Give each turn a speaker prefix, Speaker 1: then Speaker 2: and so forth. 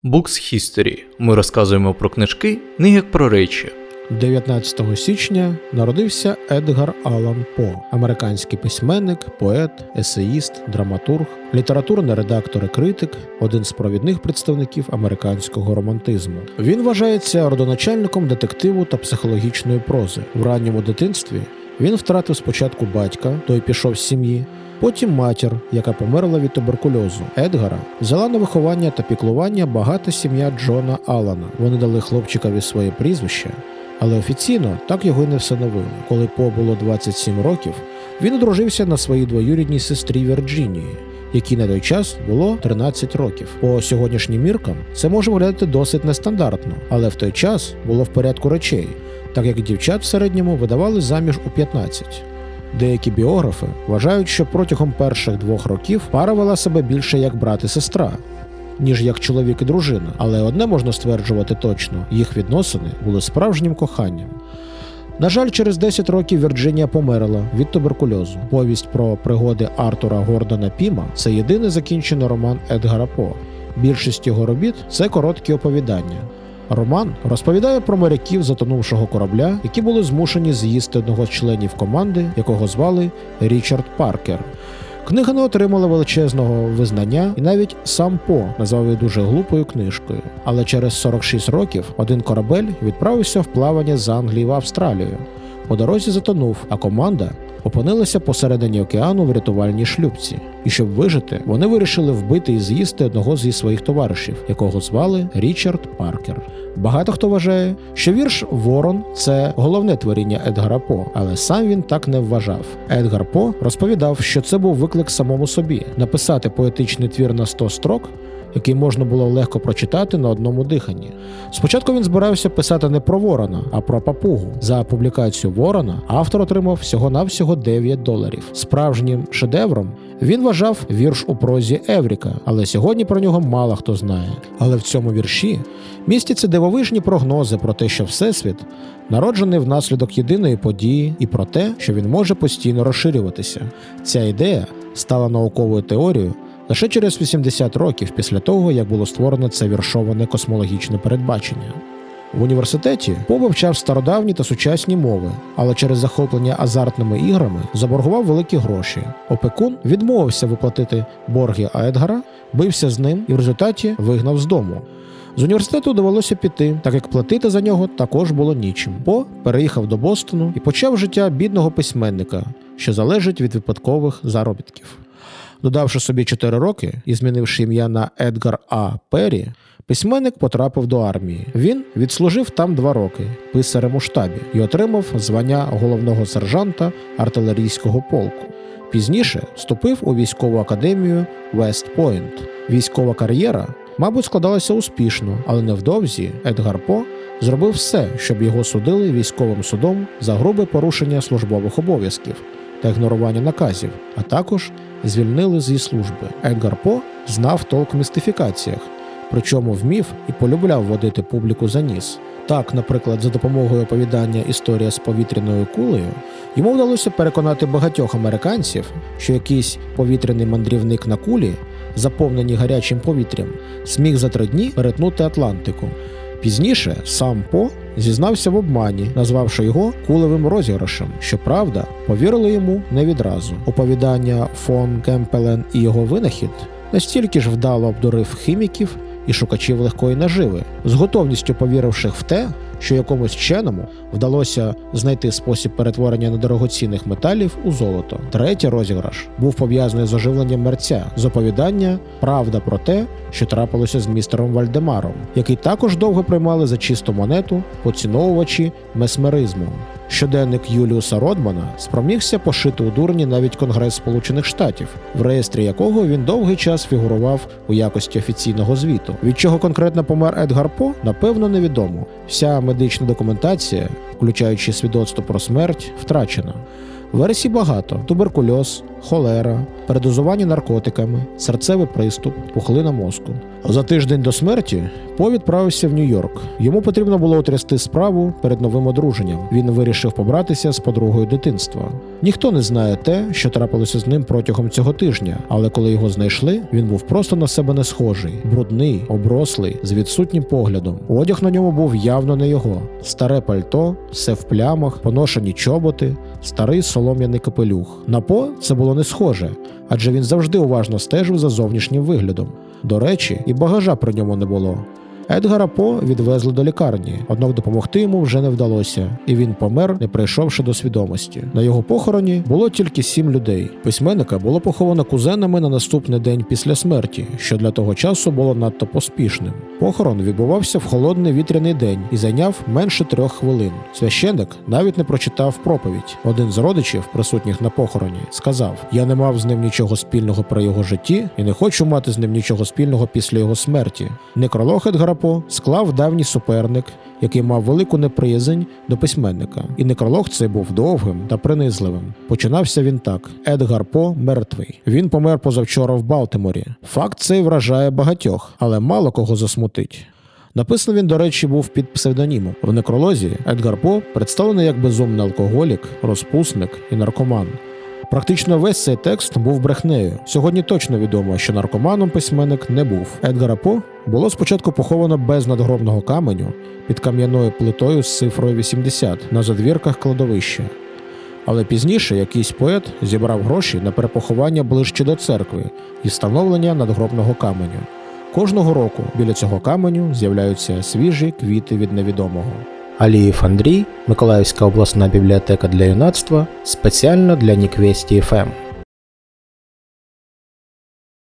Speaker 1: Books History. Ми розказуємо про книжки не як про речі.
Speaker 2: 19 січня народився Едгар Аллан По, американський письменник, поет, есеїст, драматург, літературний редактор і критик, один з провідних представників американського романтизму. Він вважається родоначальником детективу та психологічної прози. В ранньому дитинстві він втратив спочатку батька, той пішов з сім'ї, потім матір, яка померла від туберкульозу. Едгара взяла на виховання та піклування багата сім'я Джона Аллана. Вони дали хлопчикові своє прізвище, але офіційно так його й не всиновили. Коли По було 27 років, він одружився на своїй двоюрідній сестрі Вірджинії, якій на той час було 13 років. По сьогоднішнім міркам це може виглядати досить нестандартно, але в той час було в порядку речей, так як дівчат в середньому видавали заміж у 15. Деякі біографи вважають, що протягом перших 2 років пара вела себе більше як брат і сестра, ніж як чоловік і дружина. Але одне можна стверджувати точно – їх відносини були справжнім коханням. На жаль, через 10 років Вірджинія померла від туберкульозу. Повість про пригоди Артура Гордона Піма – це єдиний закінчений роман Едгара По. Більшість його робіт – це короткі оповідання. Роман розповідає про моряків затонувшого корабля, які були змушені з'їсти одного з членів команди, якого звали Річард Паркер. Книга не отримала величезного визнання, і навіть сам По назвав її дуже глупою книжкою. Але через 46 років один корабель відправився в плавання з Англії в Австралію. По дорозі затонув, а команда опинилася посередині океану в рятувальній шлюпці. І щоб вижити, вони вирішили вбити і з'їсти одного зі своїх товаришів, якого звали Річард Паркер. Багато хто вважає, що вірш «Ворон» – це головне творіння Едгара По, але сам він так не вважав. Едгар По розповідав, що це був виклик самому собі – написати поетичний твір на 100 строк, який можна було легко прочитати на одному диханні. Спочатку він збирався писати не про ворона, а про папугу. За публікацію «Ворона» автор отримав всього-навсього $9. Справжнім шедевром він вважав вірш у прозі Евріка, але сьогодні про нього мало хто знає. Але в цьому вірші містяться дивовижні прогнози про те, що Всесвіт народжений внаслідок єдиної події, і про те, що він може постійно розширюватися. Ця ідея стала науковою теорією лише через 80 років після того, як було створено це віршоване космологічне передбачення. В університеті По вивчав стародавні та сучасні мови, але через захоплення азартними іграми заборгував великі гроші. Опекун відмовився виплатити борги Едгара, бився з ним і в результаті вигнав з дому. З університету довелося піти, так як платити за нього також було нічим. По переїхав до Бостону і почав життя бідного письменника, що залежить від випадкових заробітків. Додавши собі 4 роки і змінивши ім'я на Едгар А. Перрі, письменник потрапив до армії. Він відслужив там 2 роки писарем у штабі і отримав звання головного сержанта артилерійського полку. Пізніше вступив у військову академію Вест-Пойнт. Військова кар'єра, мабуть, складалася успішно, але невдовзі Едгар По зробив все, щоб його судили військовим судом за грубе порушення службових обов'язків та ігнорування наказів, а також звільнили зі служби. Едгар По знав толк в містифікаціях, причому вмів і полюбляв водити публіку за ніс. Так, наприклад, за допомогою оповідання «Історія з повітряною кулею» йому вдалося переконати багатьох американців, що якийсь повітряний мандрівник на кулі, заповненій гарячим повітрям, зміг за 3 дні перетнути Атлантику. Пізніше сам По зізнався в обмані, назвавши його кулевим розіграшем. Щоправда, повірили йому не відразу. Оповідання «Фон Кемпелен і його винахід» настільки ж вдало обдурив хіміків і шукачів легкої наживи, з готовністю повіривши в те, що якомусь вченому вдалося знайти спосіб перетворення недорогоцінних металів у золото. Третій розіграш був пов'язаний з оживленням мерця, з оповідання «Правда про те, що трапилося з містером Вальдемаром», який також довго приймали за чисту монету поціновувачі месмеризму. Щоденник Юліуса Родмана спромігся пошити у дурні навіть Конгрес Сполучених Штатів, в реєстрі якого він довгий час фігурував у якості офіційного звіту. Від чого конкретно помер Едгар По, напевно, невідомо. Вся медична документація, включаючи свідоцтво про смерть, втрачена. Версій багато – туберкульоз, холера, передозування наркотиками, серцевий приступ, пухлина мозку. За тиждень до смерті По відправився в Нью-Йорк. Йому потрібно було утрясти справу перед новим одруженням. Він вирішив побратися з подругою дитинства. Ніхто не знає те, що трапилося з ним протягом цього тижня, але коли його знайшли, він був просто на себе не схожий, брудний, оброслий, з відсутнім поглядом. Одяг на ньому був явно не його. Старе пальто, все в плямах, поношені чоботи, старий солом'яний капелюх. На По це було не схоже, адже він завжди уважно стежив за зовнішнім виглядом. До речі, і багажа при ньому не було. Едгара По відвезли до лікарні, однак допомогти йому вже не вдалося, і він помер, не прийшовши до свідомості. На його похороні було тільки 7 людей. Письменника було поховано кузенами на наступний день після смерті, що для того часу було надто поспішним. Похорон відбувався в холодний вітряний день і зайняв менше 3 хвилин. Священик навіть не прочитав проповідь. Один з родичів, присутніх на похороні, сказав: «Я не мав з ним нічого спільного при його житті і не хочу мати з ним нічого спільного після його смерті». Некролог Едгара По склав давній суперник, який мав велику неприязнь до письменника. І некролог цей був довгим та принизливим. Починався він так: Едгар По мертвий. Він помер позавчора в Балтиморі. Факт цей вражає багатьох, але мало кого засмутить. Написаний він, до речі, був під псевдонімом. В некролозі Едгар По представлений як безумний алкоголік, розпусник і наркоман. Практично весь цей текст був брехнею. Сьогодні точно відомо, що наркоманом письменник не був. Едгара По було спочатку поховано без надгробного каменю під кам'яною плитою з цифрою 80 на задвірках кладовища. Але пізніше якийсь поет зібрав гроші на перепоховання ближче до церкви і встановлення надгробного каменю. Кожного року біля цього каменю з'являються свіжі квіти від невідомого.
Speaker 3: Алієв Андрій, Миколаївська обласна бібліотека для юнацтва, спеціально для Ніквесті ФМ.